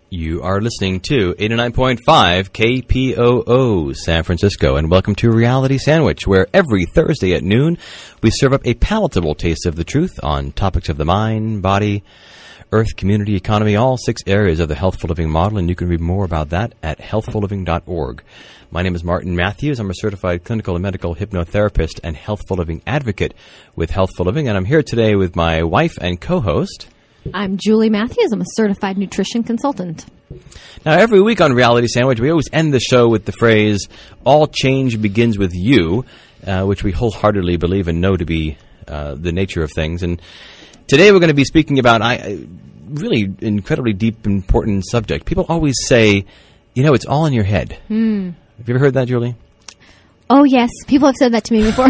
You are listening to 89.5 KPOO San Francisco, and welcome to Reality Sandwich, where every Thursday at noon we serve up a palatable taste of the truth on topics of the mind, body, earth, community, economy, all 6 areas of the Healthful Living model, and you can read more about that at healthfulliving.org. My name is Martin Matthews. I'm a certified clinical and medical hypnotherapist and Healthful Living advocate with Healthful Living, and I'm here today with my wife and co-host. I'm Julie Matthews. I'm a certified nutrition consultant. Now, every week on Reality Sandwich, we always end the show with the phrase, all change begins with you, which we wholeheartedly believe and know to be the nature of things. And today we're going to be speaking about a really incredibly deep, important subject. People always say, you know, it's all in your head. Have you ever heard that, Julie? Oh, yes. People have said that to me before.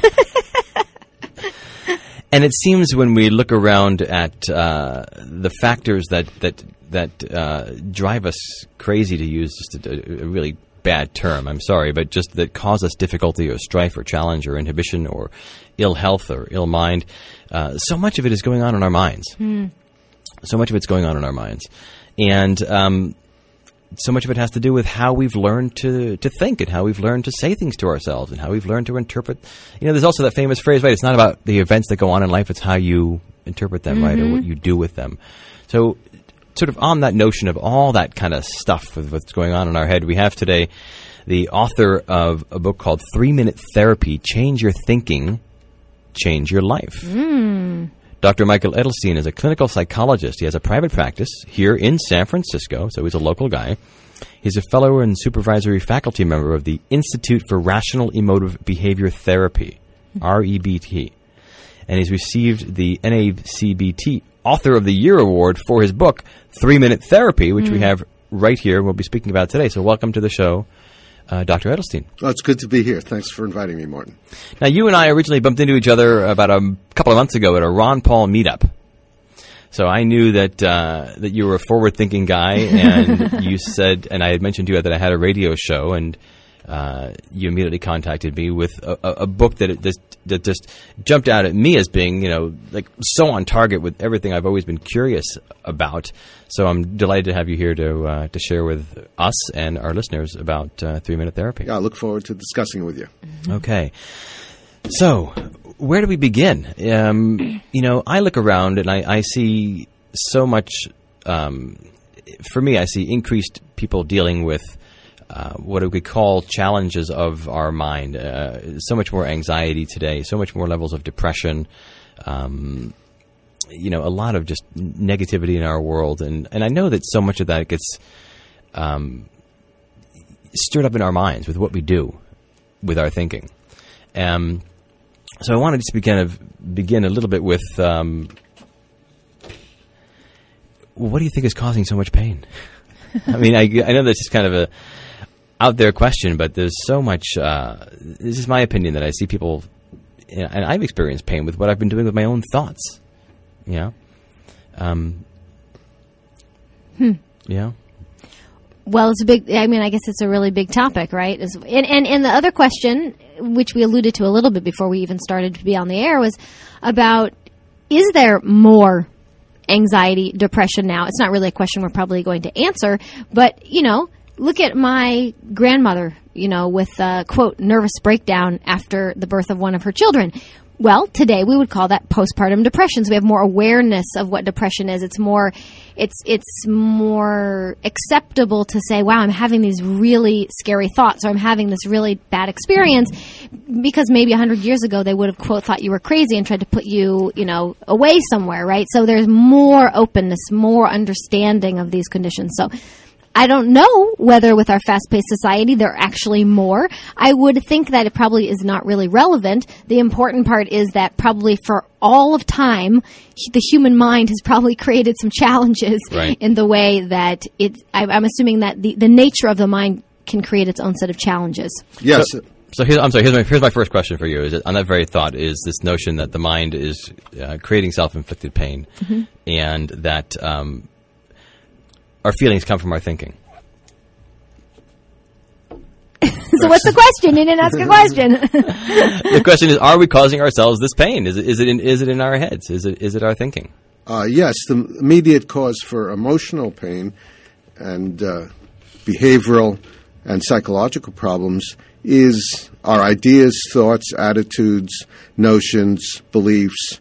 And it seems when we look around at the factors that drive us crazy, to use just a really bad term, I'm sorry, but just that cause us difficulty or strife or challenge or inhibition or ill health or ill mind, so much of it is going on in our minds. So much of it's going on in our minds. And so much of it has to do with how we've learned to think and how we've learned to say things to ourselves and how we've learned to interpret. You know, there's also that famous phrase, right? It's not about the events that go on in life, it's how you interpret them, right, or what you do with them. So sort of on that notion of all that kind of stuff with what's going on in our head, we have today the author of a book called 3-Minute Therapy, Change Your Thinking, Change Your Life. Dr. Michael Edelstein is a clinical psychologist. He has a private practice here in San Francisco, so he's a local guy. He's a fellow and supervisory faculty member of the Institute for Rational Emotive Behavior Therapy, REBT. And he's received the NACBT Author of the Year Award for his book, 3-Minute Therapy, which we have right here and we'll be speaking about today. So welcome to the show, Dr. Edelstein. Well, it's good to be here. Thanks for inviting me, Martin. Now, you and I originally bumped into each other about a couple of months ago at a Ron Paul meetup. So I knew that you were a forward-thinking guy, and you said, and I had mentioned to you that I had a radio show, and you immediately contacted me with a book that just jumped out at me as being, you know, like so on target with everything I've always been curious about. So I'm delighted to have you here to share with us and our listeners about 3-Minute Therapy. Yeah, I look forward to discussing it with you. Okay. So where do we begin? You know, I look around and I see so much, for me, I see increased people dealing with what we call challenges of our mind. So much more anxiety today, so much more levels of depression, you know, a lot of just negativity in our world. And I know that so much of that gets stirred up in our minds with what we do with our thinking. So I wanted to begin a little bit with what do you think is causing so much pain? I mean, I know that's just kind of a out there question, but there's so much, this is my opinion, that I see people, and I've experienced pain with what I've been doing with my own thoughts, you know? Yeah. Well, it's a big, I mean, I guess it's a really big topic, right? And the other question, which we alluded to a little bit before we even started to be on the air, was about, is there more anxiety, depression now? It's not really a question we're probably going to answer, but, you know, look at my grandmother, you know, with a, quote, nervous breakdown after the birth of one of her children. Well, today we would call that postpartum depression. So we have more awareness of what depression is. It's more acceptable to say, wow, I'm having these really scary thoughts, or I'm having this really bad experience, because maybe 100 years ago they would have, quote, thought you were crazy and tried to put you, you know, away somewhere, right? So there's more openness, more understanding of these conditions. So I don't know whether with our fast-paced society there are actually more. I would think that it probably is not really relevant. The important part is that probably for all of time, the human mind has probably created some challenges in the way that I'm assuming that the nature of the mind can create its own set of challenges. Yes. So here's my first question for you. Is on that very thought is this notion that the mind is creating self-inflicted pain, and that our feelings come from our thinking. So what's the question? You didn't ask a question. The question is: are we causing ourselves this pain? Is it in our heads? Is it our thinking? Yes, the immediate cause for emotional pain behavioral and psychological problems is our ideas, thoughts, attitudes, notions, beliefs,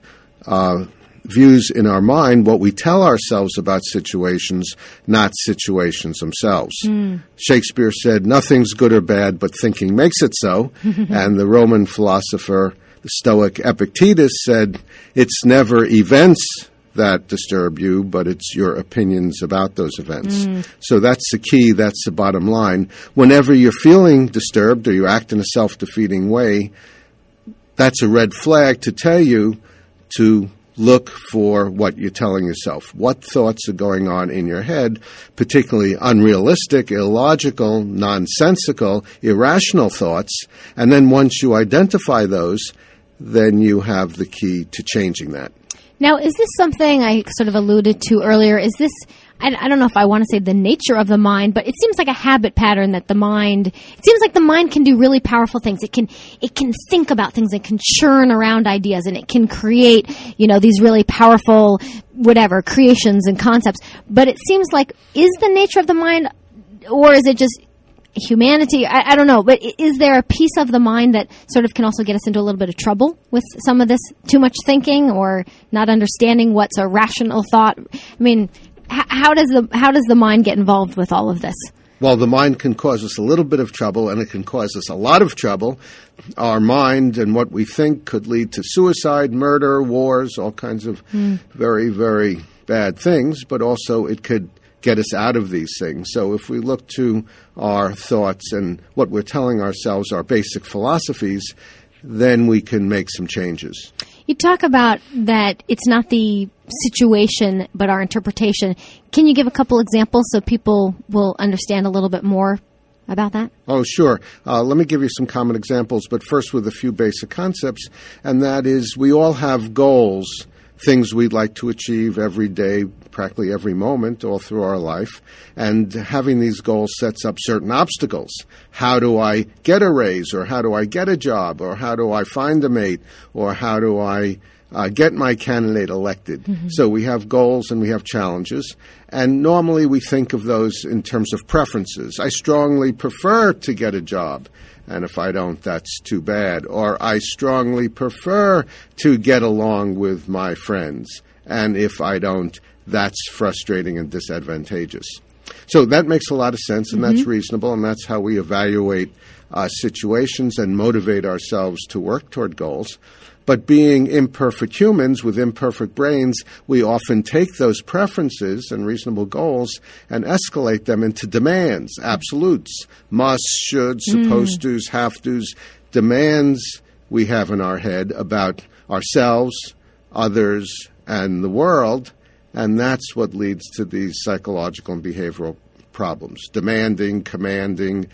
views in our mind, what we tell ourselves about situations, not situations themselves. Shakespeare said, nothing's good or bad, but thinking makes it so. And the Roman philosopher, the Stoic Epictetus, said, it's never events that disturb you, but it's your opinions about those events. So that's the key, that's the bottom line. Whenever you're feeling disturbed or you act in a self-defeating way, that's a red flag to tell you to look for what you're telling yourself. What thoughts are going on in your head, particularly unrealistic, illogical, nonsensical, irrational thoughts. And then once you identify those, then you have the key to changing that. Now, is this something I sort of alluded to earlier? Is this, I don't know if I want to say the nature of the mind, but it seems like a habit pattern that the mind, it seems like the mind can do really powerful things. It can think about things, it can churn around ideas, and it can create, these really powerful, creations and concepts. But it seems like, is the nature of the mind, or is it just humanity? I don't know, but is there a piece of the mind that sort of can also get us into a little bit of trouble with some of this too much thinking or not understanding what's a rational thought? I mean, how does the mind get involved with all of this? Well, the mind can cause us a little bit of trouble, and it can cause us a lot of trouble. Our mind and what we think could lead to suicide, murder, wars, all kinds of very, very bad things, but also it could get us out of these things. So if we look to our thoughts and what we're telling ourselves, our basic philosophies, then we can make some changes. You talk about that it's not the situation, but our interpretation. Can you give a couple examples so people will understand a little bit more about that? Oh, sure. Let me give you some common examples, but first with a few basic concepts, and that is we all have goals, things we'd like to achieve every day, practically every moment, all through our life. And having these goals sets up certain obstacles. How do I get a raise, or how do I get a job, or how do I find a mate, or how do I get my candidate elected? So we have goals and we have challenges. And normally we think of those in terms of preferences. I strongly prefer to get a job. And if I don't, that's too bad. Or I strongly prefer to get along with my friends. And if I don't, that's frustrating and disadvantageous. So that makes a lot of sense, and that's reasonable, and that's how we evaluate situations and motivate ourselves to work toward goals. But being imperfect humans with imperfect brains, we often take those preferences and reasonable goals and escalate them into demands, absolutes, must, should, supposed to's, have to's, demands we have in our head about ourselves, others, and the world, and that's what leads to these psychological and behavioral problems. Demanding, commanding,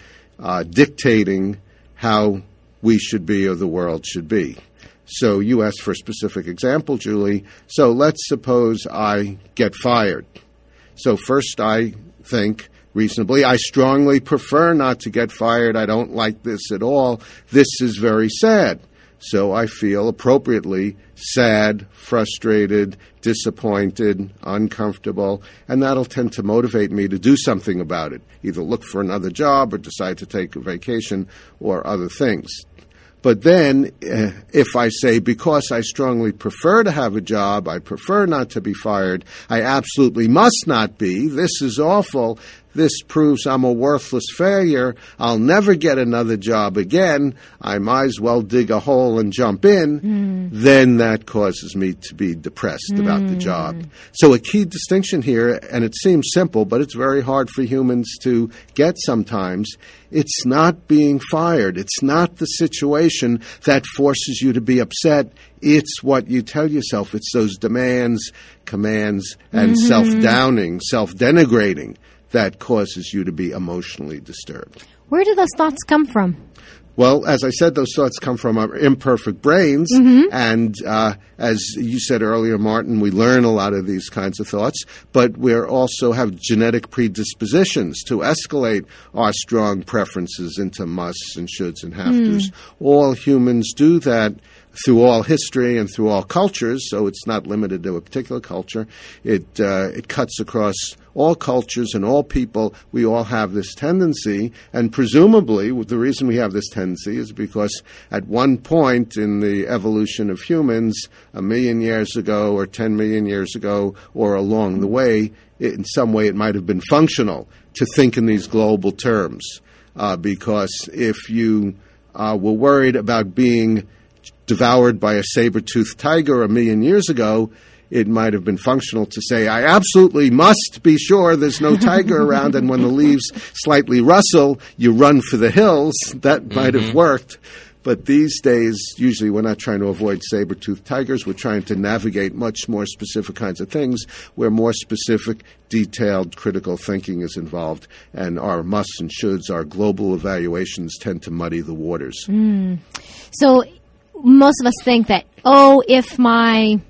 dictating how we should be or the world should be. So you asked for a specific example, Julie. So let's suppose I get fired. So first I think reasonably, I strongly prefer not to get fired. I don't like this at all. This is very sad. So I feel appropriately sad, frustrated, disappointed, uncomfortable, and that'll tend to motivate me to do something about it, either look for another job or decide to take a vacation or other things. But then, if I say, because I strongly prefer to have a job, I prefer not to be fired, I absolutely must not be, this is awful, this proves I'm a worthless failure, I'll never get another job again, I might as well dig a hole and jump in, then that causes me to be depressed about the job. So a key distinction here, and it seems simple, but it's very hard for humans to get sometimes, it's not being fired. It's not the situation that forces you to be upset. It's what you tell yourself. It's those demands, commands, and self-downing, self-denigrating that causes you to be emotionally disturbed. Where do those thoughts come from? Well, as I said, those thoughts come from our imperfect brains, and as you said earlier, Martin, we learn a lot of these kinds of thoughts, but we also have genetic predispositions to escalate our strong preferences into musts and shoulds and have-tos. All humans do that through all history and through all cultures, so it's not limited to a particular culture. It cuts across all cultures and all people, we all have this tendency, and presumably the reason we have this tendency is because at one point in the evolution of humans, 1 million years ago or 10 million years ago or along the way, in some way it might have been functional to think in these global terms. Because if you were worried about being devoured by a saber-toothed tiger 1 million years ago, it might have been functional to say, I absolutely must be sure there's no tiger around, and when the leaves slightly rustle, you run for the hills. That might have worked. But these days, usually we're not trying to avoid saber-toothed tigers. We're trying to navigate much more specific kinds of things where more specific, detailed, critical thinking is involved. And our musts and shoulds, our global evaluations tend to muddy the waters. So most of us think that, if my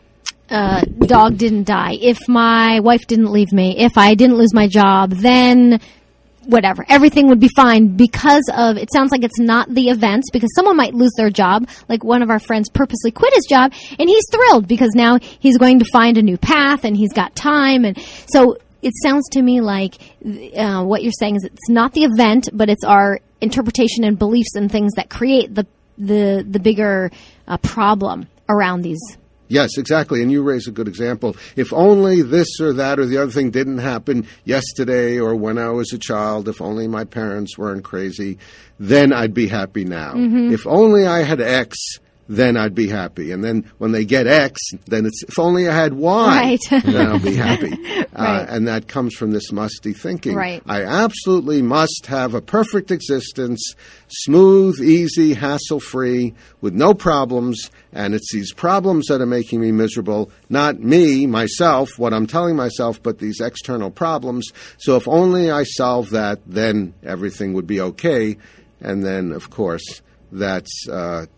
dog didn't die, if my wife didn't leave me, if I didn't lose my job, then whatever, everything would be fine because of, it sounds like it's not the events, because someone might lose their job, like one of our friends purposely quit his job, and he's thrilled because now he's going to find a new path and he's got time. And so it sounds to me like what you're saying is it's not the event, but it's our interpretation and beliefs and things that create the bigger problem around these. Yes, exactly. And you raise a good example. If only this or that or the other thing didn't happen yesterday or when I was a child, if only my parents weren't crazy, then I'd be happy now. If only I had X, then I'd be happy. And then when they get X, then it's, if only I had Y, then I'll be happy. And that comes from this musty thinking. Right. I absolutely must have a perfect existence, smooth, easy, hassle-free, with no problems, and it's these problems that are making me miserable, not me, myself, what I'm telling myself, but these external problems. So if only I solve that, then everything would be okay. And then, of course, that's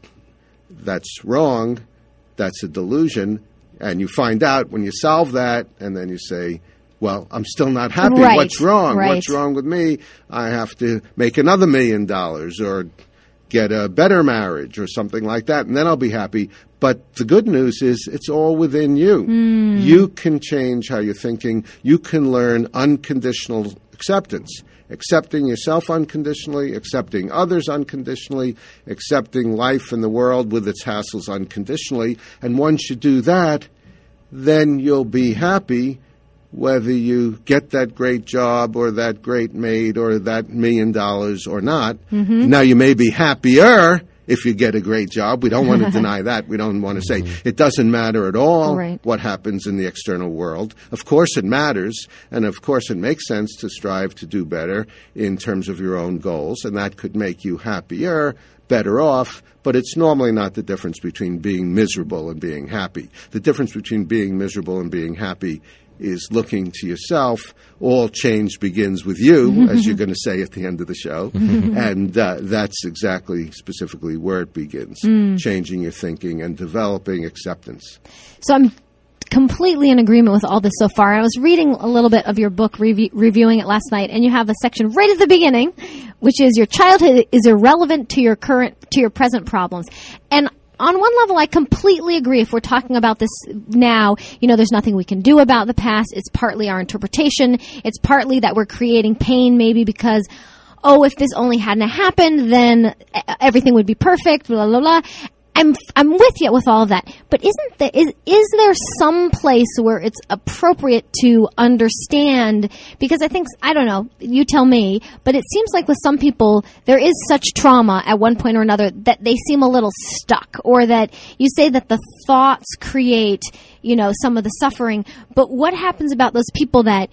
wrong, that's a delusion, and you find out when you solve that, and then you say, well, I'm still not happy. Right. What's wrong? Right. What's wrong with me? I have to make another $1 million or get a better marriage or something like that, and then I'll be happy. But the good news is it's all within you. You can change how you're thinking. You can learn unconditional acceptance. Accepting yourself unconditionally, accepting others unconditionally, accepting life and the world with its hassles unconditionally. And once you do that, then you'll be happy whether you get that great job or that great maid or that $1 million or not. Now, you may be happier if you get a great job. We don't want to deny that. We don't want to say it doesn't matter at all what happens in the external world. Of course it matters, and of course it makes sense to strive to do better in terms of your own goals, and that could make you happier, better off, but it's normally not the difference between being miserable and being happy. The difference between being miserable and being happy is looking to yourself. All change begins with you, as you're going to say at the end of the show. And that's exactly, specifically where it begins, changing your thinking and developing acceptance. So I'm completely in agreement with all this so far. I was reading a little bit of your book, reviewing it last night, and you have a section right at the beginning, which is your childhood is irrelevant to your present problems. And on one level, I completely agree. If we're talking about this now, there's nothing we can do about the past. It's partly our interpretation. It's partly that we're creating pain maybe because, if this only hadn't happened, then everything would be perfect, blah, blah, blah. I'm with you with all of that. But is there some place where it's appropriate to understand? Because I don't know, you tell me, but it seems like with some people, there is such trauma at one point or another that they seem a little stuck, or that you say that the thoughts create, some of the suffering. But what happens about those people that,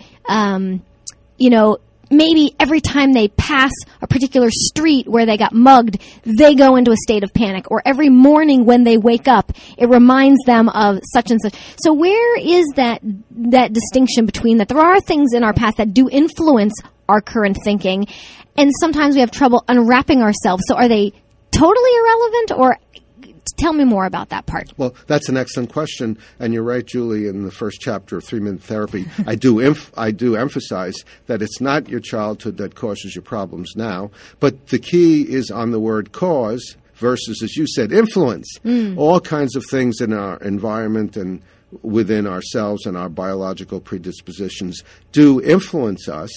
maybe every time they pass a particular street where they got mugged, they go into a state of panic. Or every morning when they wake up, it reminds them of such and such. So where is that distinction between that? There are things in our past that do influence our current thinking, and sometimes we have trouble unwrapping ourselves. So are they totally irrelevant, or tell me more about that part. Well, that's an excellent question, and you're right, Julie. In the first chapter of 3-Minute Therapy, I do emphasize that it's not your childhood that causes your problems now, but the key is on the word cause versus, as you said, influence. All kinds of things in our environment and within ourselves and our biological predispositions do influence us.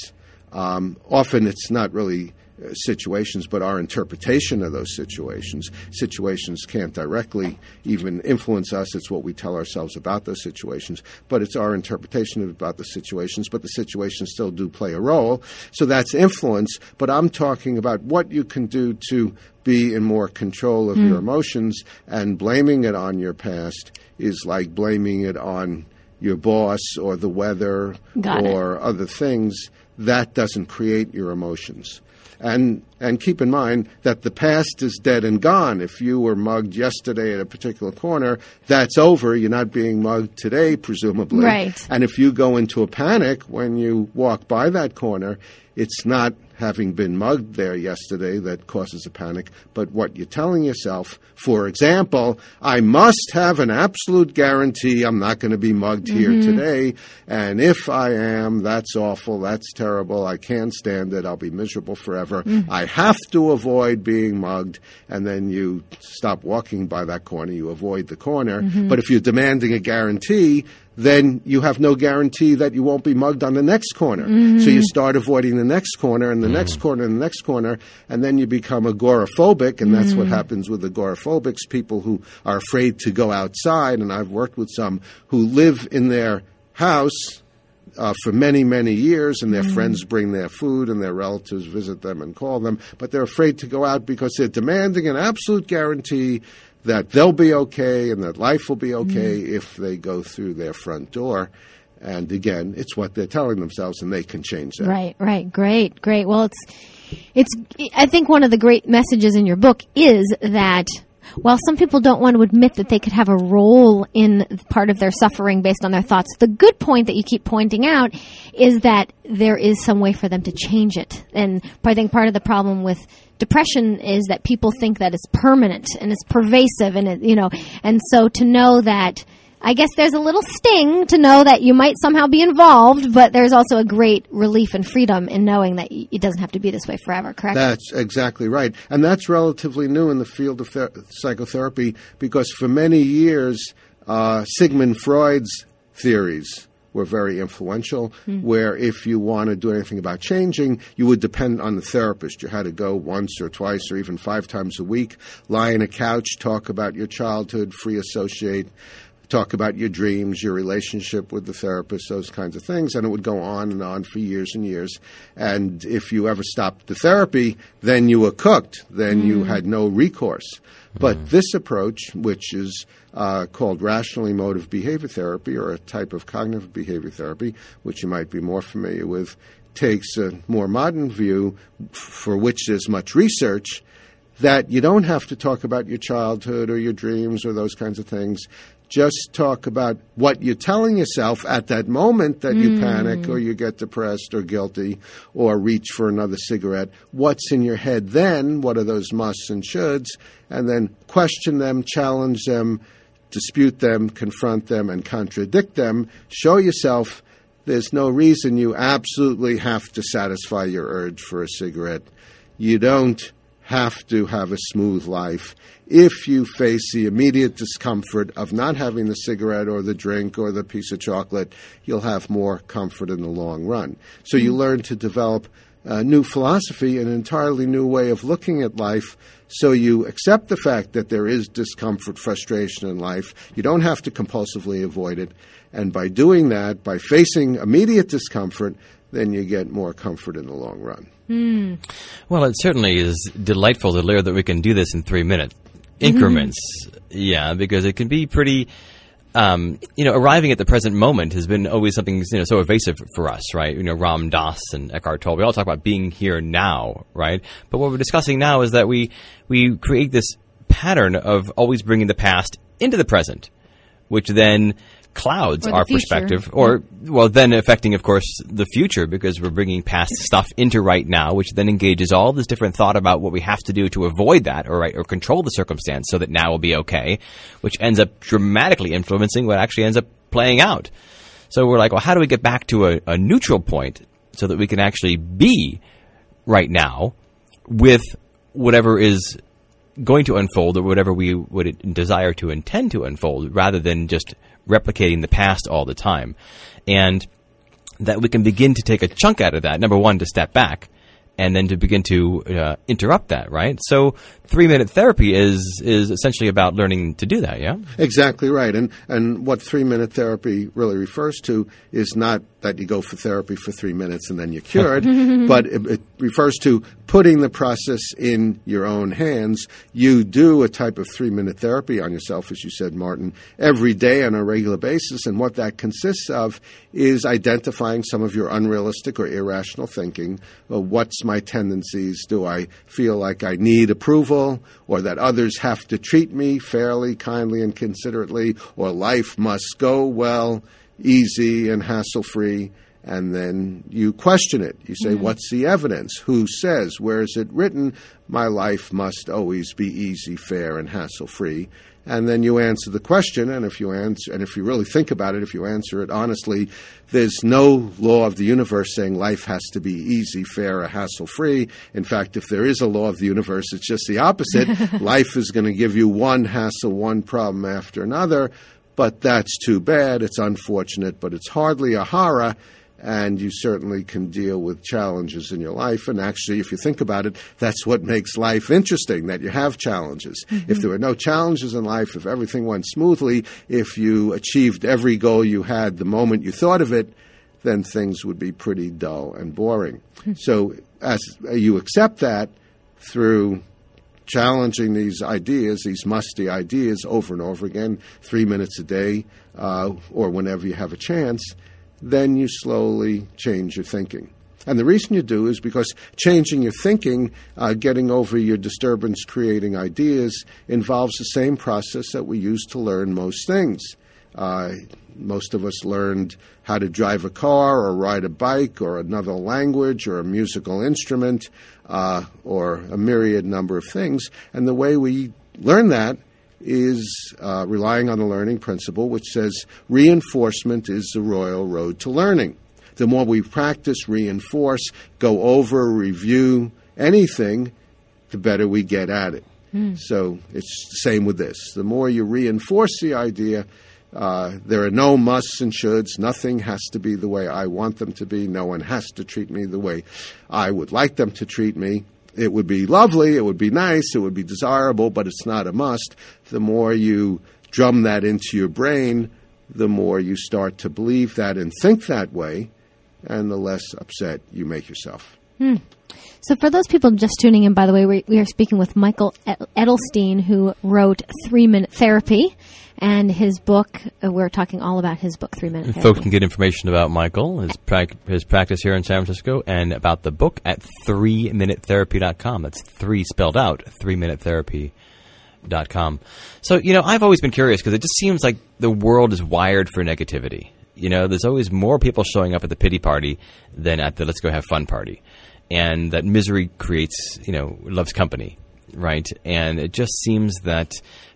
Often it's not really situations, but our interpretation of those situations. Situations can't directly even influence us. It's what we tell ourselves about those situations, but it's our interpretation about the situations, but the situations still do play a role. So that's influence, but I'm talking about what you can do to be in more control of your emotions, and blaming it on your past is like blaming it on your boss or the weather or other things. That doesn't create your emotions. And keep in mind that the past is dead and gone. If you were mugged yesterday at a particular corner, that's over. You're not being mugged today, presumably. Right. And if you go into a panic when you walk by that corner, it's not having been mugged there yesterday that causes a panic, but what you're telling yourself. For example, I must have an absolute guarantee I'm not going to be mugged here today, and if I am, that's awful, that's terrible, I can't stand it, I'll be miserable forever. I have to avoid being mugged, and then you stop walking by that corner, you avoid the corner. But if you're demanding a guarantee, then you have no guarantee that you won't be mugged on the next corner. So you start avoiding the next corner and the next corner and the next corner, and then you become agoraphobic, and that's what happens with agoraphobics, people who are afraid to go outside. And I've worked with some who live in their house for many, many years, and their friends bring their food and their relatives visit them and call them, but they're afraid to go out because they're demanding an absolute guarantee that they'll be okay and that life will be okay if they go through their front door. And again, it's what they're telling themselves, and they can change that. Right. Great. Well, it's. I think one of the great messages in your book is that while some people don't want to admit that they could have a role in part of their suffering based on their thoughts, the good point that you keep pointing out is that there is some way for them to change it. And I think part of the problem with depression is that people think that it's permanent and it's pervasive, and and so to know that, I guess there's a little sting to know that you might somehow be involved, but there's also a great relief and freedom in knowing that it doesn't have to be this way forever, correct? That's exactly right. And that's relatively new in the field of psychotherapy, because for many years, Sigmund Freud's theories were very influential, where if you want to do anything about changing, you would depend on the therapist. You had to go once or twice or even 5 times a week, lie on a couch, talk about your childhood, free associate, talk about your dreams, your relationship with the therapist, those kinds of things, and it would go on and on for years and years. And if you ever stopped the therapy, then you were cooked. Then you had no recourse. But this approach, which is called rational emotive behavior therapy, or a type of cognitive behavior therapy, which you might be more familiar with, takes a more modern view, for which there's much research, that you don't have to talk about your childhood or your dreams or those kinds of things. Just talk about what you're telling yourself at that moment that you panic or you get depressed or guilty or reach for another cigarette. What's in your head then? What are those musts and shoulds? And then question them, challenge them, dispute them, confront them, and contradict them. Show yourself there's no reason you absolutely have to satisfy your urge for a cigarette. You don't have to have a smooth life. If you face the immediate discomfort of not having the cigarette or the drink or the piece of chocolate, you'll have more comfort in the long run. So you learn to develop a new philosophy, an entirely new way of looking at life. So you accept the fact that there is discomfort, frustration in life. You don't have to compulsively avoid it. And by doing that, by facing immediate discomfort, then you get more comfort in the long run. Well, it certainly is delightful to learn that we can do this in 3-minute increments. Yeah, because it can be pretty, arriving at the present moment has been always something, so evasive for us, right? Ram Dass and Eckhart Tolle, we all talk about being here now, right? But what we're discussing now is that we create this pattern of always bringing the past into the present, which then clouds our perspective, or then affecting, of course, the future, because we're bringing past stuff into right now, which then engages all this different thought about what we have to do to avoid that, or control the circumstance so that now will be okay, which ends up dramatically influencing what actually ends up playing out. So we're like, well, how do we get back to a neutral point so that we can actually be right now with whatever is going to unfold, or whatever we would desire to intend to unfold, rather than just replicating the past all the time. And that we can begin to take a chunk out of that. Number one, to step back, and then to begin to interrupt that, right? So 3-minute therapy is essentially about learning to do that, yeah? Exactly right. And what 3-minute therapy really refers to is not that you go for therapy for 3 minutes and then you're cured, but it refers to putting the process in your own hands. You do a type of 3-minute therapy on yourself, as you said, Martin, every day on a regular basis. And what that consists of is identifying some of your unrealistic or irrational thinking. What's my tendencies? Do I feel like I need approval, or that others have to treat me fairly, kindly, and considerately, or life must go well, easy and hassle-free? And then you question it. You say, what's the evidence? Who says? Where is it written? My life must always be easy, fair, and hassle-free. And then you answer the question, and if you really think about it, if you answer it honestly, there's no law of the universe saying life has to be easy, fair, or hassle-free. In fact, if there is a law of the universe, it's just the opposite. Life is going to give you one hassle, one problem after another, but that's too bad. It's unfortunate, but it's hardly a horror. And you certainly can deal with challenges in your life. And actually, if you think about it, that's what makes life interesting, that you have challenges. If there were no challenges in life, if everything went smoothly, if you achieved every goal you had the moment you thought of it, then things would be pretty dull and boring. So as you accept that through challenging these ideas, these musty ideas over and over again, 3 minutes a day, or whenever you have a chance, then you slowly change your thinking. And the reason you do is because changing your thinking, getting over your disturbance-creating ideas, involves the same process that we use to learn most things. Most of us learned how to drive a car or ride a bike or another language or a musical instrument or a myriad number of things. And the way we learn that is relying on the learning principle, which says reinforcement is the royal road to learning. The more we practice, reinforce, go over, review anything, the better we get at it. So it's the same with this. The more you reinforce the idea, there are no musts and shoulds. Nothing has to be the way I want them to be. No one has to treat me the way I would like them to treat me. It would be lovely, it would be nice, it would be desirable, but it's not a must. The more you drum that into your brain, the more you start to believe that and think that way, and the less upset you make yourself. So for those people just tuning in, by the way, we are speaking with Michael Edelstein, who wrote 3-Minute Therapy. And his book, we're talking all about his book, 3-Minute Therapy. Folks can get information about Michael, his practice here in San Francisco, and about the book at 3minutetherapy.com. That's 3 spelled out, 3minutetherapy.com. So, I've always been curious because it just seems like the world is wired for negativity. There's always more people showing up at the pity party than at the let's go have fun party. And that misery creates, loves company, right? And it just seems that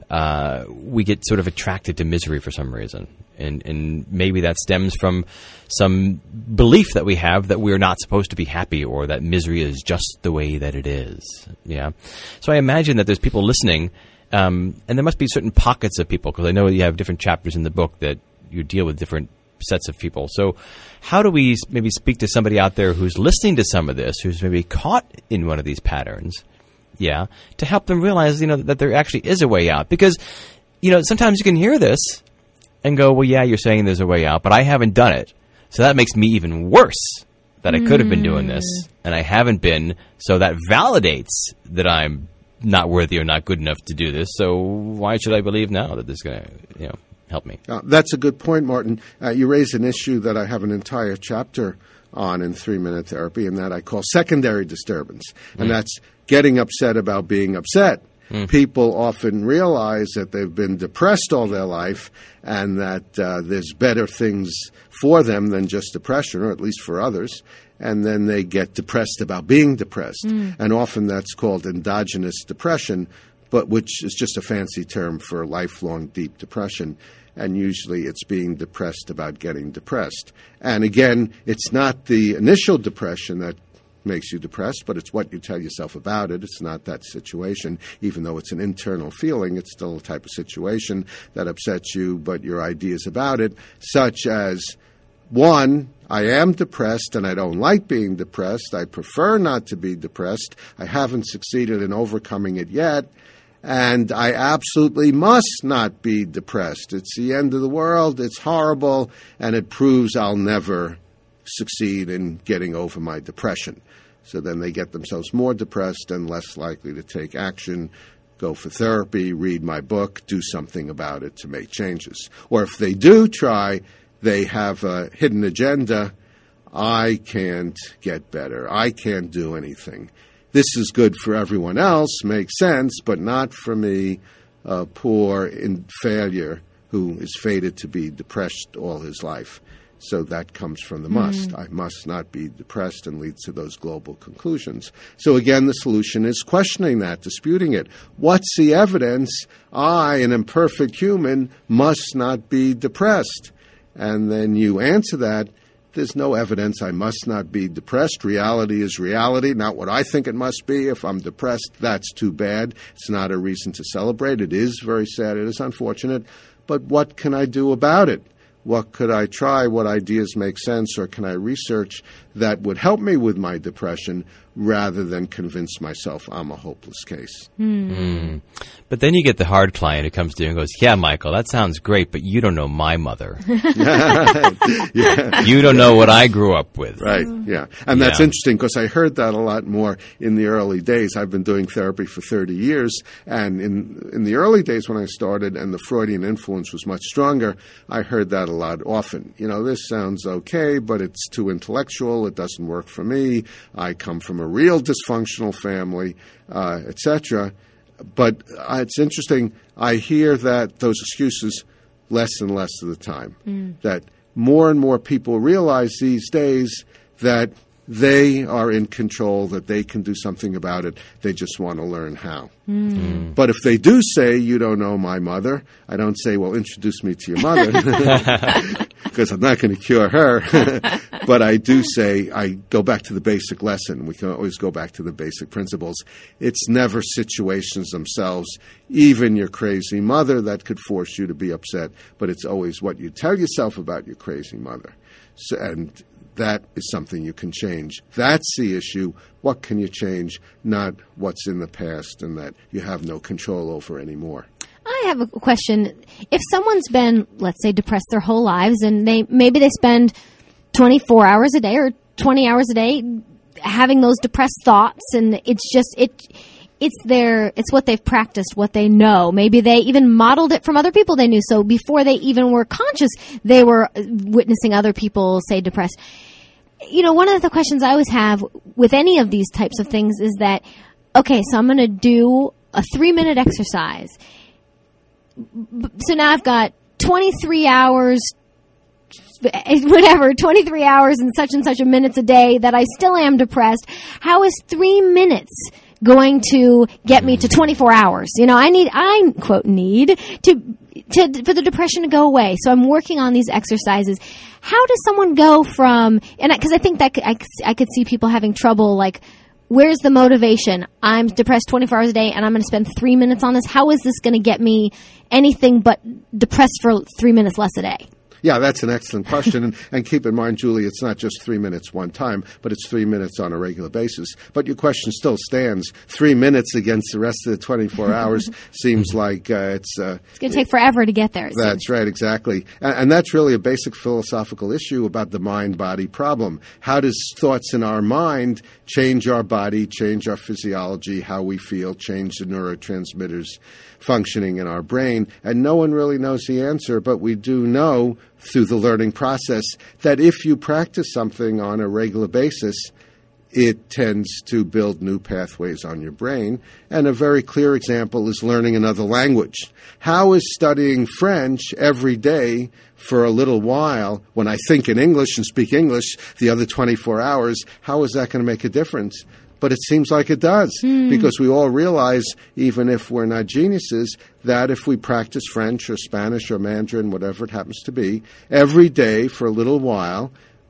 we get sort of attracted to misery for some reason. And maybe that stems from some belief that we have that we're not supposed to be happy, or that misery is just the way that it is. Yeah. So I imagine that there's people listening, and there must be certain pockets of people, because I know you have different chapters in the book that you deal with different sets of people. So how do we maybe speak to somebody out there who's listening to some of this, who's maybe caught in one of these patterns, to help them realize, that there actually is a way out? Because, sometimes you can hear this and go, well, yeah, you're saying there's a way out, but I haven't done it. So that makes me even worse that I could have been doing this, and I haven't been, so that validates that I'm not worthy or not good enough to do this. So why should I believe now that this is going to, help me? That's a good point, Martin. You raise an issue that I have an entire chapter on in 3-Minute Therapy, and that I call secondary disturbance. And that's getting upset about being upset. People often realize that they've been depressed all their life, and that there's better things for them than just depression, or at least for others. And then they get depressed about being depressed. And often that's called endogenous depression, but which is just a fancy term for lifelong deep depression. And usually it's being depressed about getting depressed. And again, it's not the initial depression that makes you depressed, but it's what you tell yourself about it. It's not that situation. Even though it's an internal feeling, it's still a type of situation that upsets you, but your ideas about it, such as, 1, I am depressed and I don't like being depressed. I prefer not to be depressed. I haven't succeeded in overcoming it yet. And I absolutely must not be depressed. It's the end of the world. It's horrible. And it proves I'll never succeed in getting over my depression. So then they get themselves more depressed and less likely to take action, go for therapy, read my book, do something about it to make changes. Or if they do try, they have a hidden agenda. I can't get better. I can't do anything. This is good for everyone else, makes sense, but not for me, poor in failure who is fated to be depressed all his life. So that comes from the must. I must not be depressed, and leads to those global conclusions. So again, the solution is questioning that, disputing it. What's the evidence I, an imperfect human, must not be depressed? And then you answer that. There's no evidence I must not be depressed. Reality is reality, not what I think it must be. If I'm depressed, that's too bad. It's not a reason to celebrate. It is very sad. It is unfortunate. But what can I do about it? What could I try? What ideas make sense? Or can I research that would help me with my depression rather than convince myself I'm a hopeless case? But then you get the hard client who comes to you and goes, yeah, Michael, that sounds great, but you don't know my mother. You don't know what I grew up with. Right, yeah. And that's interesting because I heard that a lot more in the early days. I've been doing therapy for 30 years, and in the early days when I started and the Freudian influence was much stronger, I heard that a lot often. You know, this sounds okay, but it's too intellectual. It doesn't work for me. I come from a real dysfunctional family, etc. But it's interesting. I hear that those excuses less and less of the time. That more and more people realize these days that they are in control, that they can do something about it. They just want to learn how. But if they do say, you don't know my mother, I don't say, well, introduce me to your mother, because I'm not going to cure her. But I do say, I go back to the basic lesson. We can always go back to the basic principles. It's never situations themselves, even your crazy mother, that could force you to be upset, but it's always what you tell yourself about your crazy mother. So, and that is something you can change. That's the issue. What can you change? Not what's in the past and that you have no control over anymore. I have a question. If someone's been, let's say, depressed their whole lives, and maybe they spend 24 hours a day or 20 hours a day having those depressed thoughts, and it's what they've practiced, what they know. Maybe they even modeled it from other people they knew. So before they even were conscious, they were witnessing other people, say, depressed. You know, one of the questions I always have with any of these types of things is that, okay, so I'm going to do a 3-minute exercise. So now I've got 23 hours, 23 hours and such a minutes a day that I still am depressed. How is 3 minutes going to get me to 24 hours? You know, I quote need for the depression to go away. So I'm working on these exercises. How does someone go from, and because I think that I could see people having trouble, like, where's the motivation? I'm depressed 24 hours a day and I'm going to spend 3 minutes on this. How is this going to get me anything but depressed for 3 minutes less a day? Yeah, that's an excellent question. And keep in mind, Julie, it's not just 3 minutes one time, but it's 3 minutes on a regular basis. But your question still stands. 3 minutes against the rest of the 24 hours seems like it's going to take forever to get there. That's right, exactly. And that's really a basic philosophical issue about the mind-body problem. How does thoughts in our mind change our body, change our physiology, how we feel, change the neurotransmitters functioning in our brain? And no one really knows the answer, but we do know through the learning process that if you practice something on a regular basis, it tends to build new pathways on your brain. And a very clear example is learning another language. How is studying French every day for a little while, when I think in English and speak English the other 24 hours, how is that going to make a difference? But it seems like it does, because we all realize, even if we're not geniuses, that if we practice French or Spanish or Mandarin, whatever it happens to be, every day for a little while,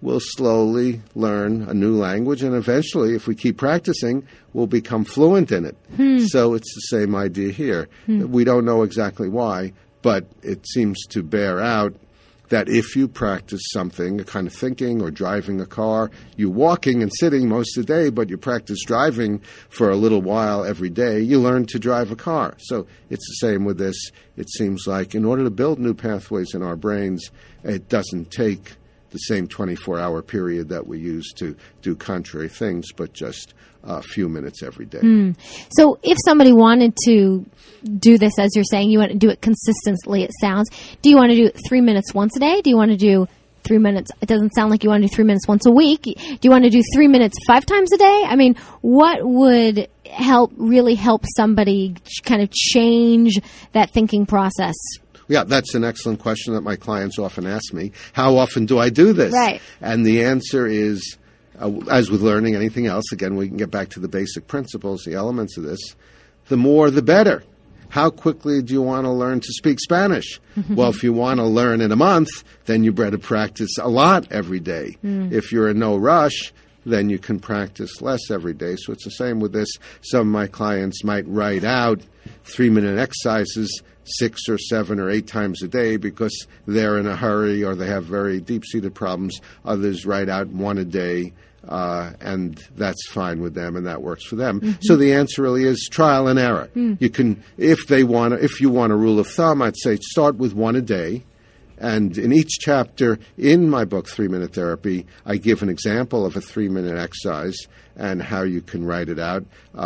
we'll slowly learn a new language, and eventually, if we keep practicing, we'll become fluent in it. So it's the same idea here. We don't know exactly why, but it seems to bear out that if you practice something, a kind of thinking or driving a car, you're walking and sitting most of the day, but you practice driving for a little while every day, you learn to drive a car. So it's the same with this. It seems like in order to build new pathways in our brains, it doesn't take the same 24-hour period that we use to do contrary things, but just a few minutes every day. So if somebody wanted to do this, as you're saying, you want to do it consistently, it sounds. Do you want to do it 3 minutes once a day? Do you want to do 3 minutes? It doesn't sound like you want to do 3 minutes once a week. Do you want to do 3 minutes 5 times a day? I mean, what would really help somebody kind of change that thinking process? Yeah, that's an excellent question that my clients often ask me. How often do I do this? Right. And the answer is, as with learning anything else, again, we can get back to the basic principles, the elements of this. The more, the better. How quickly do you want to learn to speak Spanish? Well, if you want to learn in a month, then you better practice a lot every day. If you're in no rush, then you can practice less every day. So it's the same with this. Some of my clients might write out 3-minute exercises 6 or 7 or 8 times a day because they're in a hurry or they have very deep-seated problems. Others write out 1 a day, and that's fine with them, and that works for them. So the answer really is trial and error. You can, if you want a rule of thumb, I'd say start with 1 a day. And in each chapter in my book, 3-Minute Therapy, I give an example of a 3-minute exercise and how you can write it out,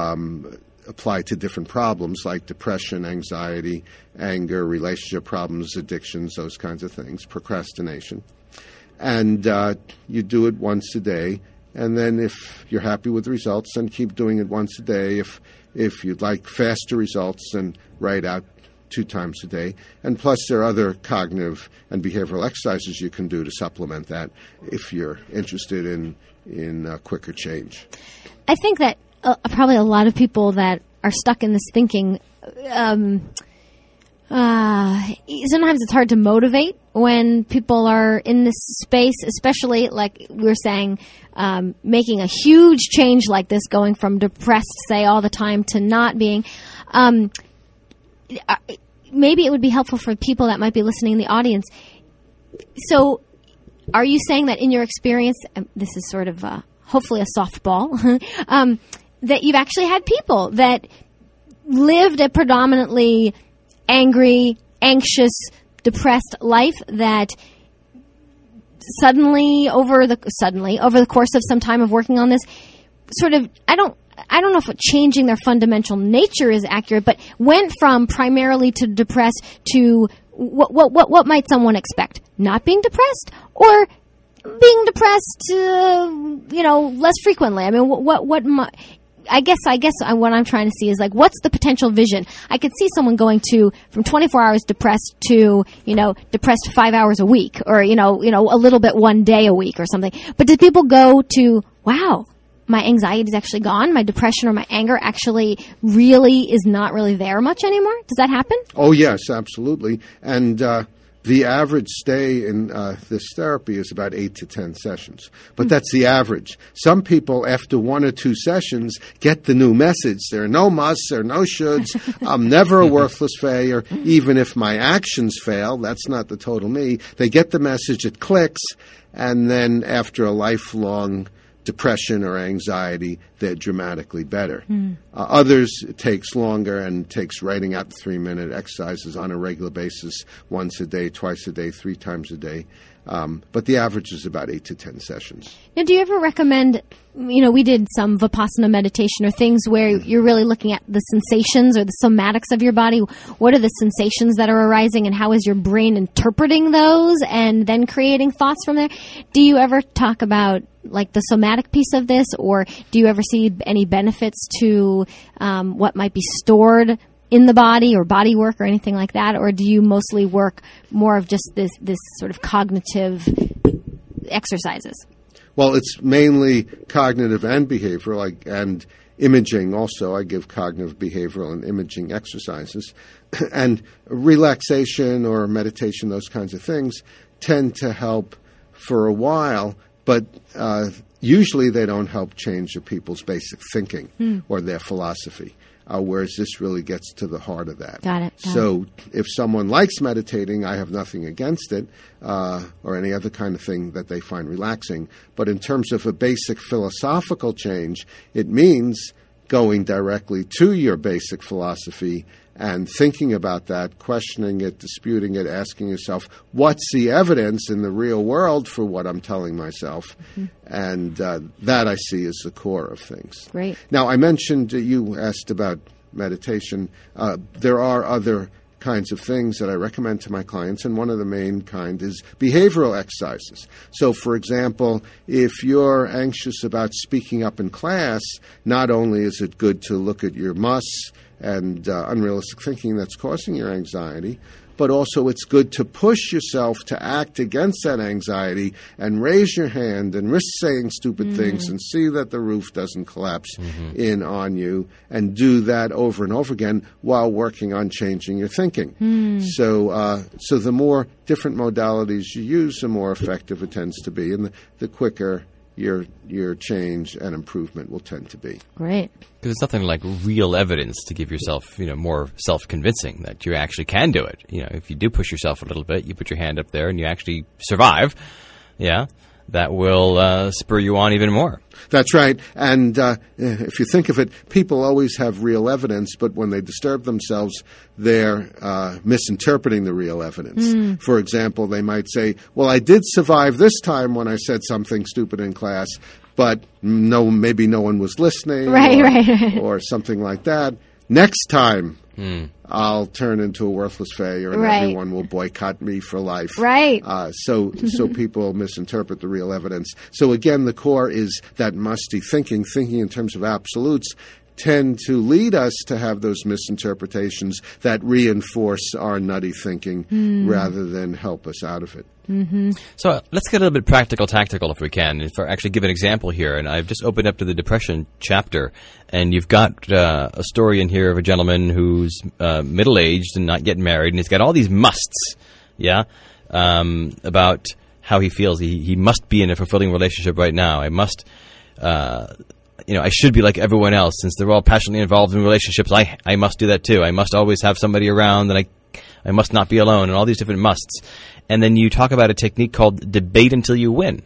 apply to different problems like depression, anxiety, anger, relationship problems, addictions, those kinds of things, procrastination. And you do it once a day. And then if you're happy with the results, then keep doing it once a day. If you'd like faster results, then write out 2 times a day. And plus there are other cognitive and behavioral exercises you can do to supplement that if you're interested in quicker change. I think that probably a lot of people that are stuck in this thinking, sometimes it's hard to motivate when people are in this space, especially like we were saying, making a huge change like this, going from depressed, say, all the time to not being. Maybe it would be helpful for people that might be listening in the audience. So are you saying that in your experience, this is sort of hopefully a softball, that you've actually had people that lived a predominantly angry, anxious, depressed life that suddenly over the course of some time of working on this, sort of, I don't know if changing their fundamental nature is accurate, but went from primarily to depressed to what might someone expect? Not being depressed or being depressed, less frequently. I mean, I guess what I'm trying to see is like, what's the potential vision? I could see someone going from 24 hours depressed to, depressed 5 hours a week, or, a little bit 1 day a week or something. But did people go to, wow, my anxiety is actually gone, my depression or my anger actually really is not really there much anymore? Does that happen? Oh, yes, absolutely. And the average stay in this therapy is about 8 to 10 sessions. But that's the average. Some people, after 1 or 2 sessions, get the new message. There are no musts, there are no shoulds. I'm never a worthless failure. Even if my actions fail, that's not the total me. They get the message, it clicks, and then after a lifelong depression or anxiety, they're dramatically better. Others, it takes longer and takes writing out 3-minute exercises on a regular basis, once a day, twice a day, 3 times a day. But the average is about 8 to 10 sessions. Now, do you ever recommend, we did some Vipassana meditation or things where you're really looking at the sensations or the somatics of your body. What are the sensations that are arising and how is your brain interpreting those and then creating thoughts from there? Do you ever talk about like the somatic piece of this, or do you ever see any benefits to what might be stored in the body or body work or anything like that? Or do you mostly work more of just this sort of cognitive exercises? Well, it's mainly cognitive and behavioral, and imaging also. I give cognitive, behavioral, and imaging exercises. And relaxation or meditation, those kinds of things, tend to help for a while, but usually they don't help change the people's basic thinking or their philosophy. Whereas this really gets to the heart of that. Got it. So if someone likes meditating, I have nothing against it, or any other kind of thing that they find relaxing. But in terms of a basic philosophical change, it means going directly to your basic philosophy and thinking about that, questioning it, disputing it, asking yourself, what's the evidence in the real world for what I'm telling myself? And that I see as the core of things. Great. Now, I mentioned, you asked about meditation. There are other kinds of things that I recommend to my clients, and one of the main kind is behavioral exercises. So, for example, if you're anxious about speaking up in class, not only is it good to look at your musts and unrealistic thinking that's causing your anxiety, but also it's good to push yourself to act against that anxiety and raise your hand and risk saying stupid things and see that the roof doesn't collapse in on you, and do that over and over again while working on changing your thinking. So the more different modalities you use, the more effective it tends to be, and the quicker your change and improvement will tend to be. Great. Because it's nothing like real evidence to give yourself, more self-convincing that you actually can do it. If you do push yourself a little bit, you put your hand up there and you actually survive, that will spur you on even more. That's right. And if you think of it, people always have real evidence, but when they disturb themselves, they're misinterpreting the real evidence. For example, they might say, well, I did survive this time when I said something stupid in class, but maybe no one was listening, right. or something like that. Next time, I'll turn into a worthless failure, and everyone will boycott me for life. Right. So people misinterpret the real evidence. So again, the core is that musty thinking in terms of absolutes, tend to lead us to have those misinterpretations that reinforce our nutty thinking rather than help us out of it. So let's get a little bit practical, tactical if we can. If I actually give an example here, and I've just opened up to the depression chapter, and you've got a story in here of a gentleman who's middle-aged and not yet married, and he's got all these musts, about how he feels. He must be in a fulfilling relationship right now. I must... I should be like everyone else. Since they're all passionately involved in relationships, I must do that too. I must always have somebody around, and I must not be alone, and all these different musts. And then you talk about a technique called debate until you win.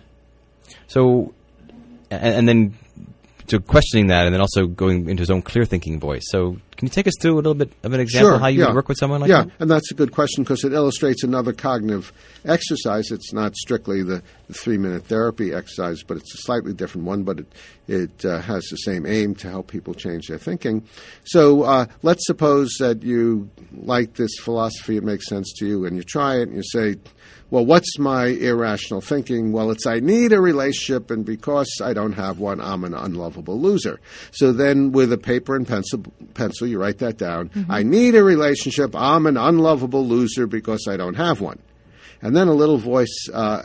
So, and then to questioning that, and then also going into his own clear thinking voice. So can you take us through a little bit of an example how you would work with someone like that? Yeah, and that's a good question because it illustrates another cognitive exercise. It's not strictly the 3-minute therapy exercise, but it's a slightly different one, but it has the same aim to help people change their thinking. So let's suppose that you like this philosophy, it makes sense to you, and you try it and you say, well, what's my irrational thinking? Well, it's I need a relationship, and because I don't have one, I'm an unlovable loser. So then with a paper and pencil, you write that down. I need a relationship. I'm an unlovable loser because I don't have one. And then a little voice,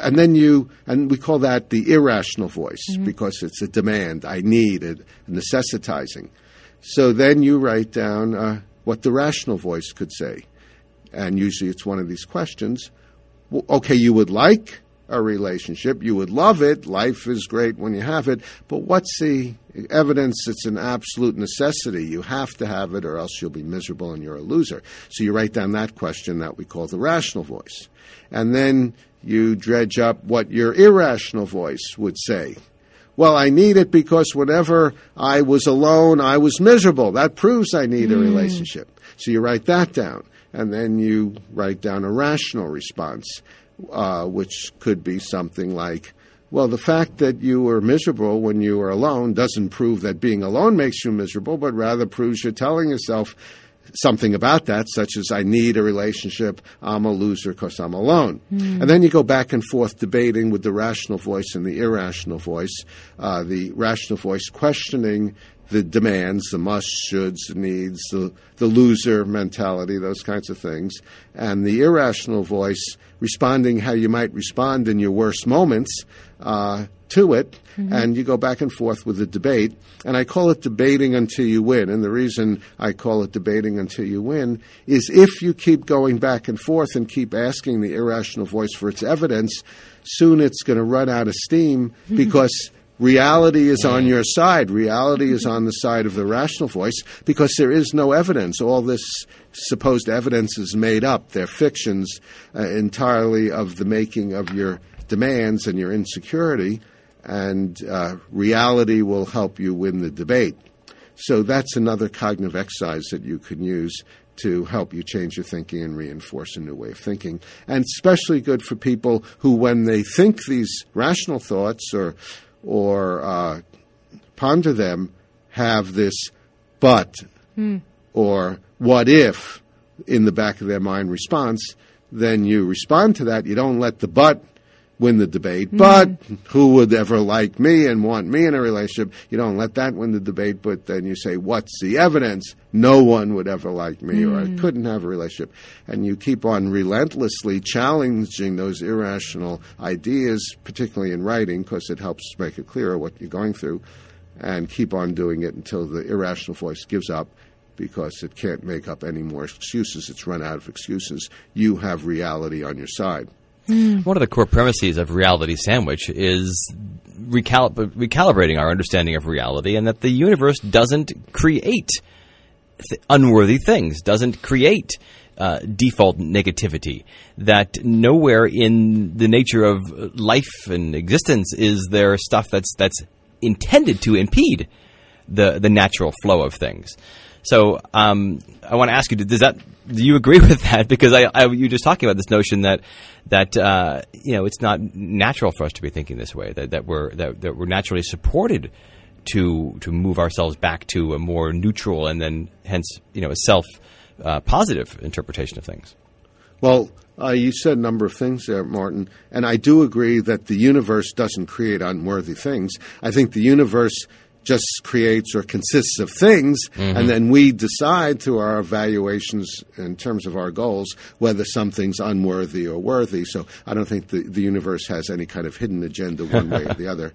and we call that the irrational voice because it's a demand. I need, a necessitizing. So then you write down what the rational voice could say. And usually it's one of these questions. Okay, you would like a relationship. You would love it. Life is great when you have it. But what's the evidence? It's an absolute necessity. You have to have it or else you'll be miserable and you're a loser. So you write down that question that we call the rational voice. And then you dredge up what your irrational voice would say. Well, I need it because whenever I was alone, I was miserable. That proves I need a relationship. So you write that down. And then you write down a rational response, which could be something like, well, the fact that you were miserable when you were alone doesn't prove that being alone makes you miserable, but rather proves you're telling yourself something about that, such as I need a relationship, I'm a loser because I'm alone. And then you go back and forth debating with the rational voice and the irrational voice, the rational voice questioning the demands, the musts, shoulds, the needs, the loser mentality, those kinds of things, and the irrational voice responding how you might respond in your worst moments, to it, and you go back and forth with the debate. And I call it debating until you win. And the reason I call it debating until you win is if you keep going back and forth and keep asking the irrational voice for its evidence, soon it's going to run out of steam because reality is on your side. Reality is on the side of the rational voice because there is no evidence. All this supposed evidence is made up. They're fictions entirely of the making of your demands and your insecurity, and reality will help you win the debate. So that's another cognitive exercise that you can use to help you change your thinking and reinforce a new way of thinking. And especially good for people who, when they think these rational thoughts or ponder them, have this but or what if in the back of their mind response. Then you respond to that. You don't let the but win the debate. But who would ever like me and want me in a relationship? You don't let that win the debate, but then you say, what's the evidence? No one would ever like me, or I couldn't have a relationship. And you keep on relentlessly challenging those irrational ideas, particularly in writing, because it helps make it clearer what you're going through, and keep on doing it until the irrational voice gives up, because it can't make up any more excuses. It's run out of excuses. You have reality on your side. One of the core premises of Reality Sandwich is recalibrating our understanding of reality, and that the universe doesn't create unworthy things, doesn't create default negativity, that nowhere in the nature of life and existence is there stuff that's intended to impede the natural flow of things. So I want to ask you, do you agree with that? Because you were just talking about this notion that it's not natural for us to be thinking this way. That we're naturally supported to move ourselves back to a more neutral and then hence a self positive interpretation of things. Well, you said a number of things there, Martin, and I do agree that the universe doesn't create unworthy things. I think the universe just creates or consists of things, and then we decide through our evaluations in terms of our goals whether something's unworthy or worthy. So I don't think the universe has any kind of hidden agenda one way or the other.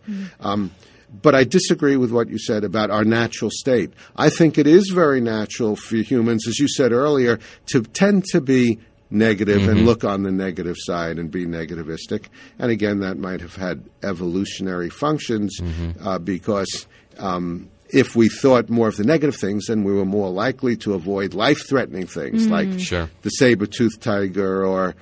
But I disagree with what you said about our natural state. I think it is very natural for humans, as you said earlier, to tend to be negative and look on the negative side and be negativistic. And again, that might have had evolutionary functions because if we thought more of the negative things, then we were more likely to avoid life-threatening things like the saber-toothed tiger or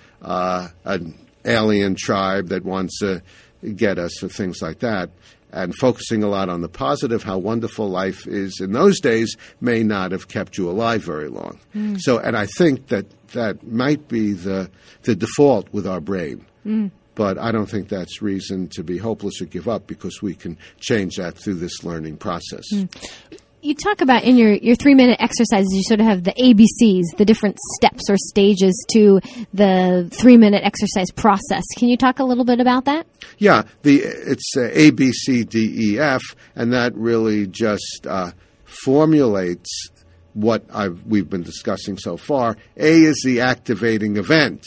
an alien tribe that wants to get us or things like that. And focusing a lot on the positive, how wonderful life is in those days, may not have kept you alive very long. So, and I think that might be the default with our brain. But I don't think that's reason to be hopeless or give up, because we can change that through this learning process. You talk about in your 3-minute exercises, you sort of have the ABCs, the different steps or stages to the 3-minute exercise process. Can you talk a little bit about that? Yeah, it's A, B, C, D, E, F, and that really just formulates what we've been discussing so far. A is the activating event.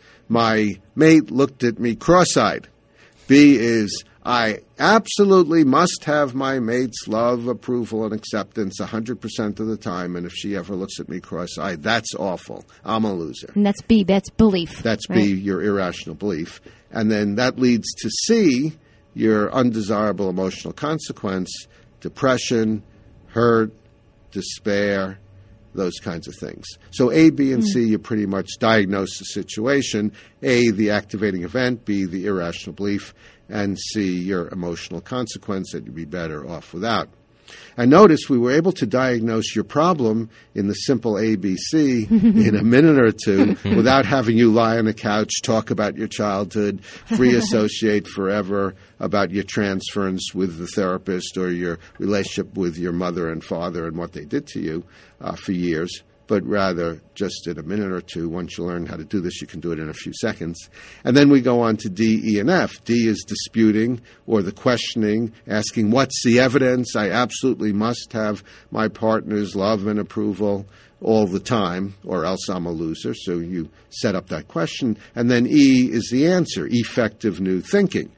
My mate looked at me cross-eyed. B is I absolutely must have my mate's love, approval, and acceptance 100% of the time, and if she ever looks at me cross-eyed, that's awful. I'm a loser. And that's B, that's belief. That's right? B, your irrational belief. And then that leads to C, your undesirable emotional consequence, depression, hurt, despair, those kinds of things. So A, B, and C, you pretty much diagnose the situation. A, the activating event. B, the irrational belief. And C, your emotional consequence that you'd be better off without. And notice we were able to diagnose your problem in the simple ABC in a minute or two without having you lie on the couch, talk about your childhood, free associate forever about your transference with the therapist or your relationship with your mother and father and what they did to you for years. But rather just in a minute or two. Once you learn how to do this, you can do it in a few seconds. And then we go on to D, E, and F. D is disputing or the questioning, asking what's the evidence? I absolutely must have my partner's love and approval all the time, or else I'm a loser. So you set up that question. And then E is the answer, effective new thinking.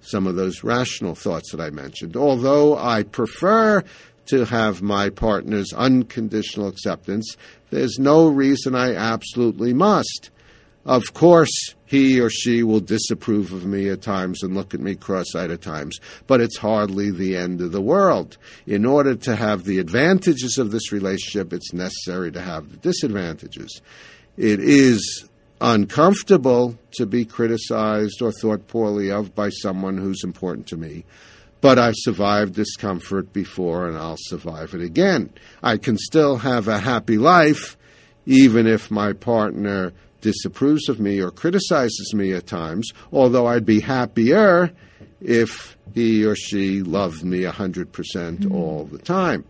some of those rational thoughts that I mentioned. Although I prefer to have my partner's unconditional acceptance, there's no reason I absolutely must. Of course, he or she will disapprove of me at times and look at me cross-eyed at times, but it's hardly the end of the world. In order to have the advantages of this relationship, it's necessary to have the disadvantages. It is uncomfortable to be criticized or thought poorly of by someone who's important to me, but I've survived discomfort before and I'll survive it again. I can still have a happy life even if my partner disapproves of me or criticizes me at times, although I'd be happier if he or she loved me 100% all the time.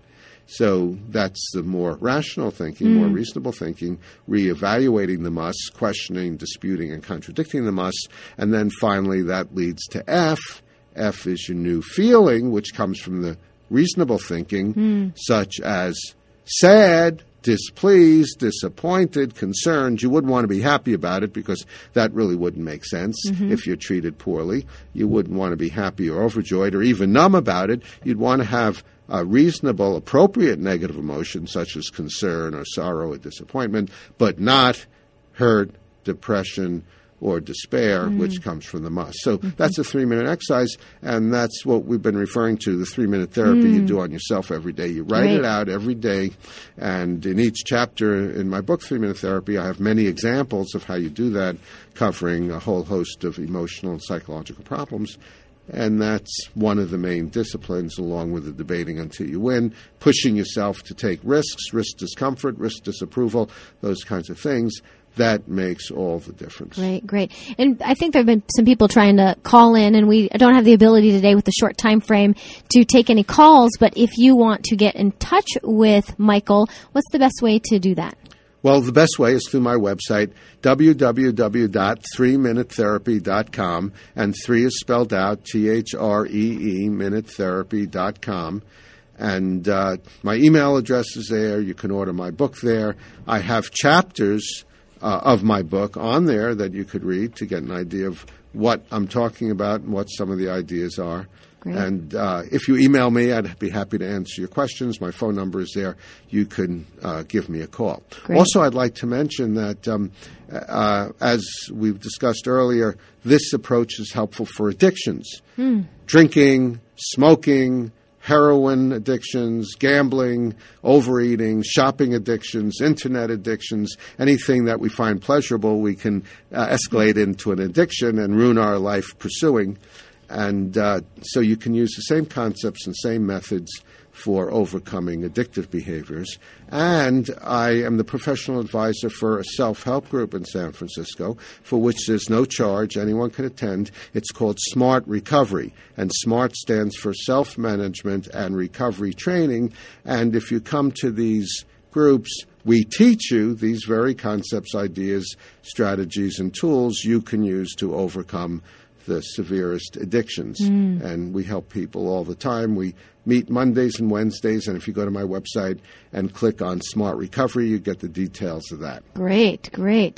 So that's the more rational thinking, more reasonable thinking, reevaluating the musts, questioning, disputing, and contradicting the musts. And then finally that leads to F. F is your new feeling, which comes from the reasonable thinking, such as sad, displeased, disappointed, concerned. You wouldn't want to be happy about it because that really wouldn't make sense if you're treated poorly. You wouldn't want to be happy or overjoyed or even numb about it. You'd want to have a reasonable, appropriate negative emotion such as concern or sorrow or disappointment, but not hurt, depression, or despair, which comes from the must. So that's a 3-minute exercise, and that's what we've been referring to, the 3-minute therapy you do on yourself every day. You write it out every day, and in each chapter in my book, 3-Minute Therapy, I have many examples of how you do that, covering a whole host of emotional and psychological problems. And that's one of the main disciplines, along with the debating until you win, pushing yourself to take risks, risk discomfort, risk disapproval, those kinds of things. That makes all the difference. Great. And I think there have been some people trying to call in, and we don't have the ability today with the short time frame to take any calls. But if you want to get in touch with Michael, what's the best way to do that? Well, the best way is through my website, www.3minutetherapy.com, and 3 is spelled out, THREE, minutetherapy.com. And my email address is there. You can order my book there. I have chapters of my book on there that you could read to get an idea of what I'm talking about and what some of the ideas are. Great. And if you email me, I'd be happy to answer your questions. My phone number is there. You can give me a call. Great. Also, I'd like to mention that, as we've discussed earlier, this approach is helpful for addictions. Drinking, smoking, heroin addictions, gambling, overeating, shopping addictions, internet addictions, anything that we find pleasurable, we can escalate into an addiction and ruin our life pursuing. And so you can use the same concepts and same methods for overcoming addictive behaviors. And I am the professional advisor for a self-help group in San Francisco, for which there's no charge. Anyone can attend. It's called Smart Recovery, and SMART stands for Self-Management and Recovery Training. And if you come to these groups, we teach you these very concepts, ideas, strategies, and tools you can use to overcome the severest addictions. And we help people all the time. We meet Mondays and Wednesdays, and if you go to my website and click on Smart Recovery, you get the details of that. Great.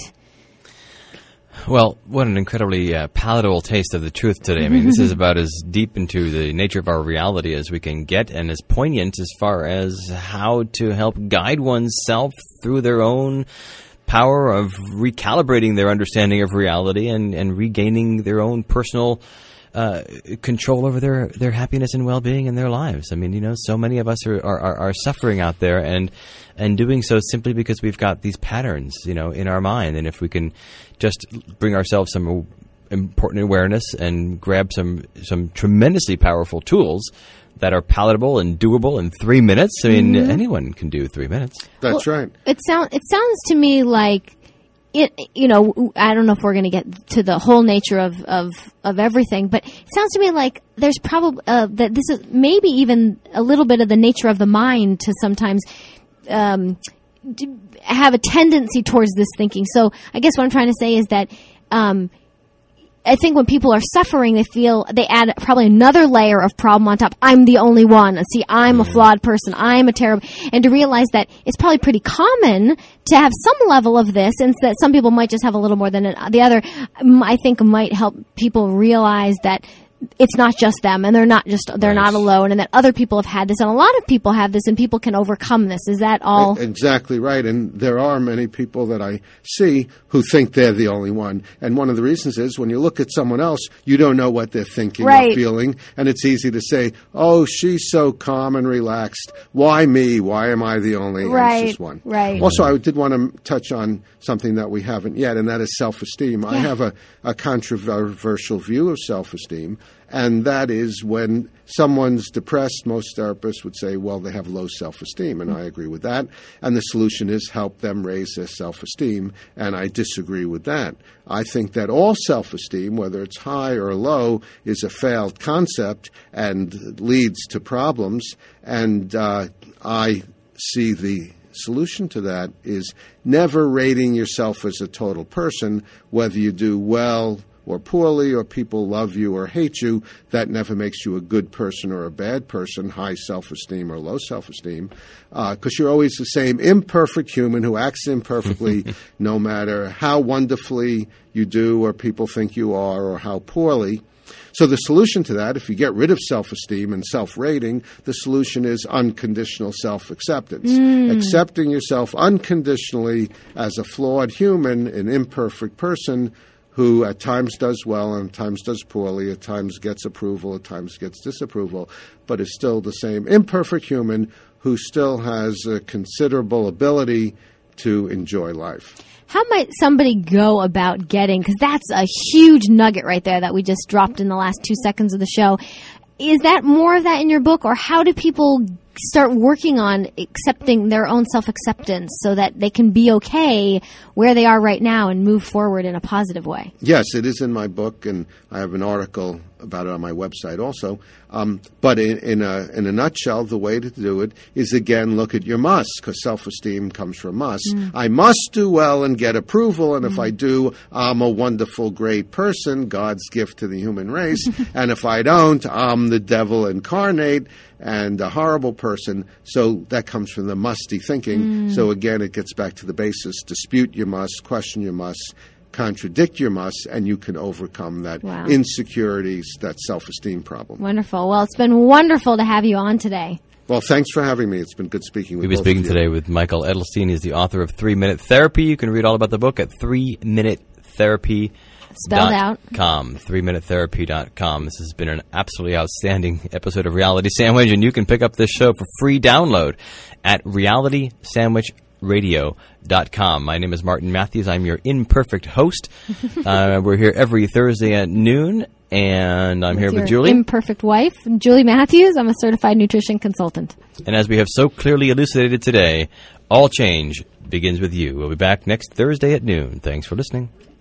Well, what an incredibly palatable taste of the truth today. I mean, this is about as deep into the nature of our reality as we can get, and as poignant as far as how to help guide oneself through their own power of recalibrating their understanding of reality and regaining their own personal control over their happiness and well-being in their lives. I mean, you know, so many of us are suffering out there and doing so simply because we've got these patterns, you know, in our mind. And if we can just bring ourselves some important awareness and grab some tremendously powerful tools that are palatable and doable in 3 minutes. I mean, anyone can do 3 minutes. That's right. It sounds to me like it. You know, I don't know if we're going to get to the whole nature of everything, but it sounds to me like there's probably that this is maybe even a little bit of the nature of the mind to sometimes have a tendency towards this thinking. So I guess what I'm trying to say is that. I think when people are suffering, they add probably another layer of problem on top. I'm the only one. See, I'm a flawed person. I'm a terrible. And to realize that it's probably pretty common to have some level of this, and that some people might just have a little more than the other, I think might help people realize that it's not just them, and they're not alone, and that other people have had this, and a lot of people have this, and people can overcome this. Is that all? Exactly right. And there are many people that I see who think they're the only one. And one of the reasons is when you look at someone else, you don't know what they're thinking or feeling, and it's easy to say, "Oh, she's so calm and relaxed. Why me? Why am I the only anxious one?" Right. Also, I did want to touch on something that we haven't yet, and that is self-esteem. I have a controversial view of self-esteem. And that is when someone's depressed, most therapists would say, well, they have low self-esteem, and I agree with that. And the solution is help them raise their self-esteem, and I disagree with that. I think that all self-esteem, whether it's high or low, is a failed concept and leads to problems. And I see the solution to that is never rating yourself as a total person, whether you do well or poorly, or people love you or hate you. That never makes you a good person or a bad person, high self-esteem or low self-esteem, because you're always the same imperfect human who acts imperfectly no matter how wonderfully you do or people think you are or how poorly. So the solution to that, if you get rid of self-esteem and self-rating, the solution is unconditional self-acceptance. Accepting yourself unconditionally as a flawed human, an imperfect person who at times does well and at times does poorly, at times gets approval, at times gets disapproval, but is still the same imperfect human who still has a considerable ability to enjoy life. How might somebody go about getting, because that's a huge nugget right there that we just dropped in the last 2 seconds of the show. Is that more of that in your book, or how do people start working on accepting their own self-acceptance so that they can be okay where they are right now and move forward in a positive way? Yes, it is in my book, and I have an article about it on my website also. But in a nutshell, the way to do it is, again, look at your musts, because self-esteem comes from must. I must do well and get approval, and if I do, I'm a wonderful, great person, God's gift to the human race. And if I don't, I'm the devil incarnate and a horrible person. So that comes from the musty thinking. So again, it gets back to the basis. Dispute your must, question your must, contradict your must, and you can overcome that insecurities, that self-esteem problem. Wonderful. Well, it's been wonderful to have you on today. Well, thanks for having me. It's been good speaking with you. We've been speaking today with Michael Edelstein. He's the author of 3-Minute Therapy. You can read all about the book at 3minutetherapy.com. Spelled out. 3minutetherapy.com. This has been an absolutely outstanding episode of Reality Sandwich, and you can pick up this show for free download at realitysandwichradio.com. My name is Martin Matthews. I'm your imperfect host. We're here every Thursday at noon, and I'm here with Julie. Imperfect wife, Julie Matthews. I'm a certified nutrition consultant. And as we have so clearly elucidated today, all change begins with you. We'll be back next Thursday at noon. Thanks for listening.